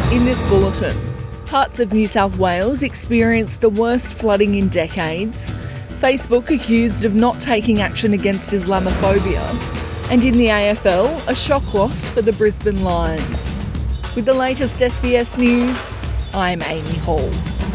In this bulletin, parts of New South Wales experienced the worst flooding in decades, Facebook accused of not taking action against Islamophobia, and in the AFL, a shock loss for the Brisbane Lions. With the latest SBS News, I'm Amy Hall.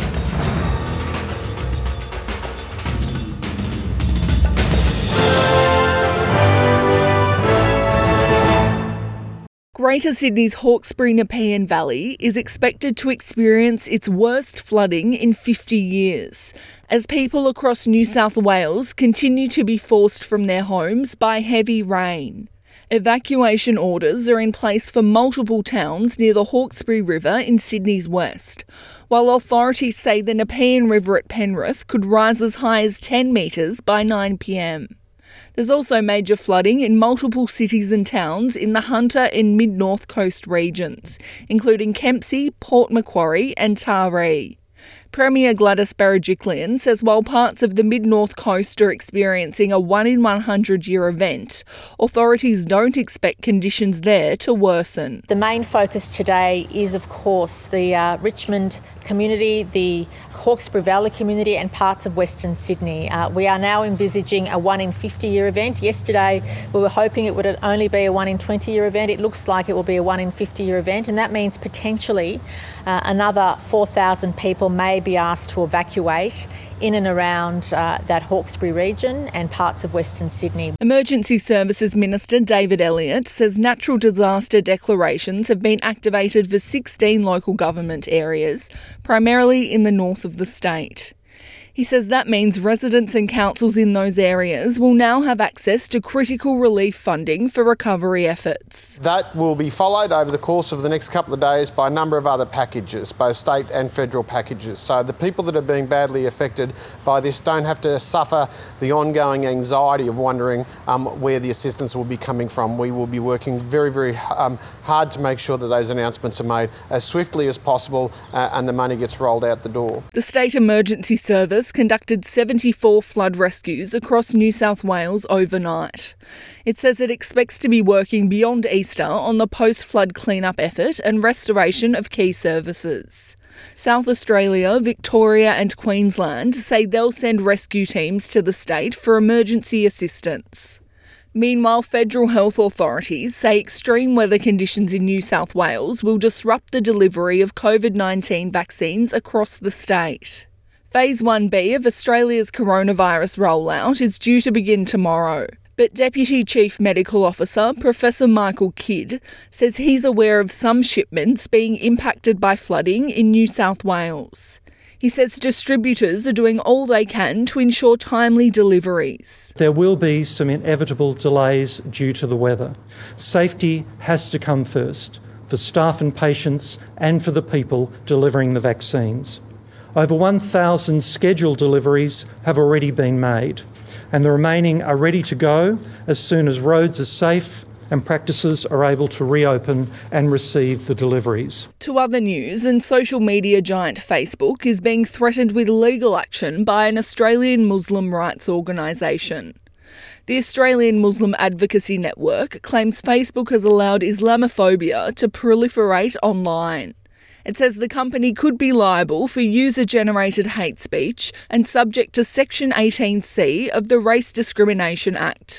Greater Sydney's Hawkesbury-Nepean Valley is expected to experience its worst flooding in 50 years, as people across New South Wales continue to be forced from their homes by heavy rain. Evacuation orders are in place for multiple towns near the Hawkesbury River in Sydney's west, while authorities say the Nepean River at Penrith could rise as high as 10 metres by 9 p.m. There's also major flooding in multiple cities and towns in the Hunter and Mid-North Coast regions, including Kempsey, Port Macquarie and Taree. Premier Gladys Berejiklian says while parts of the Mid-North Coast are experiencing a 1-in-100-year event, authorities don't expect conditions there to worsen. The main focus today is, of course, the Richmond community, the Hawkesbury Valley community and parts of Western Sydney. We are now envisaging a 1-in-50-year event. Yesterday we were hoping it would only be a 1-in-20-year event. It looks like it will be a 1-in-50-year event, and that means potentially another 4,000 people may be asked to evacuate in and around that Hawkesbury region and parts of Western Sydney. Emergency Services Minister David Elliott says natural disaster declarations have been activated for 16 local government areas, primarily in the north of the state. He says that means residents and councils in those areas will now have access to critical relief funding for recovery efforts. That will be followed over the course of the next couple of days by a number of other packages, both state and federal packages. So the people that are being badly affected by this don't have to suffer the ongoing anxiety of wondering where the assistance will be coming from. We will be working very, very hard to make sure that those announcements are made as swiftly as possible and the money gets rolled out the door. The State Emergency Service conducted 74 flood rescues across New South Wales overnight. It says it expects to be working beyond Easter on the post-flood clean-up effort and restoration of key services. South Australia, Victoria and Queensland say they'll send rescue teams to the state for emergency assistance. Meanwhile, federal health authorities say extreme weather conditions in New South Wales will disrupt the delivery of COVID-19 vaccines across the state. Phase 1B of Australia's coronavirus rollout is due to begin tomorrow, but Deputy Chief Medical Officer Professor Michael Kidd says he's aware of some shipments being impacted by flooding in New South Wales. He says distributors are doing all they can to ensure timely deliveries. There will be some inevitable delays due to the weather. Safety has to come first, for staff and patients and for the people delivering the vaccines. Over 1,000 scheduled deliveries have already been made, and the remaining are ready to go as soon as roads are safe and practices are able to reopen and receive the deliveries. To other news, and social media giant Facebook is being threatened with legal action by an Australian Muslim rights organisation. The Australian Muslim Advocacy Network claims Facebook has allowed Islamophobia to proliferate online. It says the company could be liable for user-generated hate speech and subject to Section 18C of the Race Discrimination Act.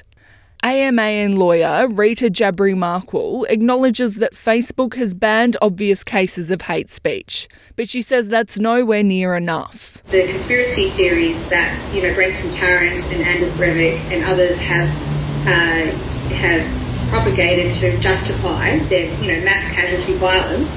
AMAN lawyer Rita Jabri-Markwell acknowledges that Facebook has banned obvious cases of hate speech, but she says that's nowhere near enough. The conspiracy theories that, Brenton Tarrant and Anders Breivik and others have propagated to justify their, mass casualty violence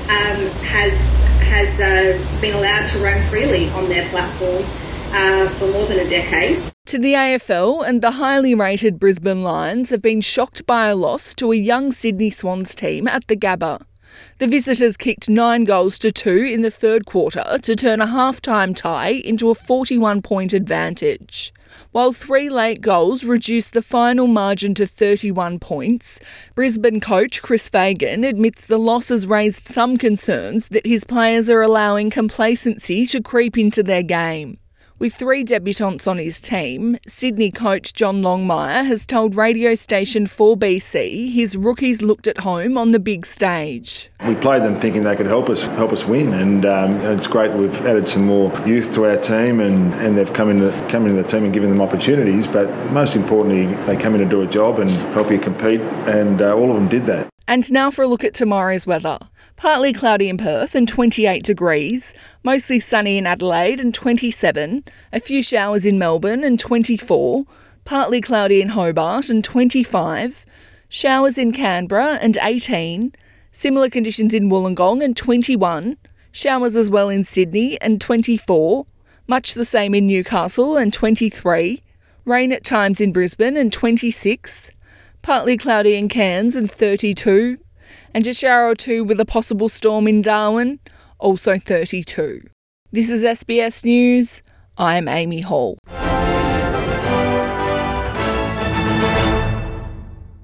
has been allowed to roam freely on their platform for more than a decade. To the AFL, and the highly rated Brisbane Lions have been shocked by a loss to a young Sydney Swans team at the Gabba. The visitors kicked 9 goals to 2 in the third quarter to turn a half-time tie into a 41-point advantage. While 3 late goals reduced the final margin to 31 points, Brisbane coach Chris Fagan admits the loss has raised some concerns that his players are allowing complacency to creep into their game. With 3 debutants on his team, Sydney coach John Longmire has told radio station 4BC his rookies looked at home on the big stage. We played them thinking they could help us win, and it's great that we've added some more youth to our team, and they've come into the team and given them opportunities. But most importantly, they come in to do a job and help you compete, and all of them did that. And now for a look at tomorrow's weather. Partly cloudy in Perth and 28 degrees, mostly sunny in Adelaide and 27, a few showers in Melbourne and 24, partly cloudy in Hobart and 25, showers in Canberra and 18, similar conditions in Wollongong and 21, showers as well in Sydney and 24, much the same in Newcastle and 23, rain at times in Brisbane and 26, partly cloudy in Cairns and 32, and a shower or two with a possible storm in Darwin, also 32. This is SBS News. I'm Amy Hall.